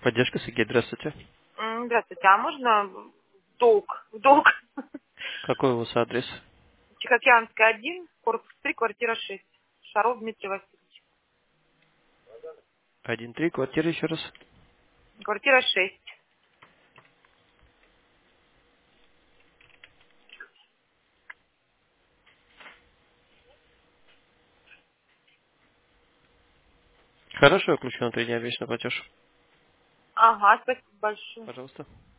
Поддержка, Сергей, здравствуйте. Здравствуйте, а можно в долг? Какой у вас адрес? Тихоокеанская, 1, корпус 3, квартира 6. Шаров Дмитрий Васильевич. 1-3, квартира еще раз. Квартира 6. Хорошо, я включу на 3 дня вечный платеж. Ага, спасибо большое. Пожалуйста.